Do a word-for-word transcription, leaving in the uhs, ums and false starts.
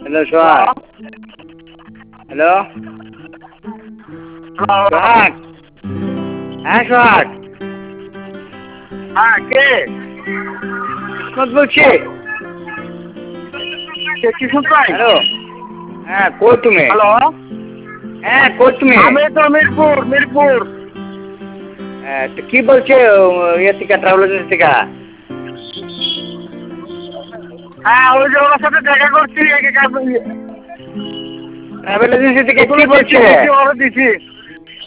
hello সোহাগ hello সোহাগ হ্যাঁ সোহাগ হ্যাঁ কে কিসমত বলছি কিসমত ভাই হ্যালো হ্যাঁ কই তুমি হ্যালো হ্যাঁ কই তুমি আমি তো মিরপুর মিরপুর হ্যাঁ তো কি বলছে ইয়ে থেকে ট্রাভেল এজেন্সি থেকে হ্যাঁ ওই যে ওর সাথে দেখা করছি ট্রাভেল এজেন্সি থেকে কি বলছে ওরা দিছি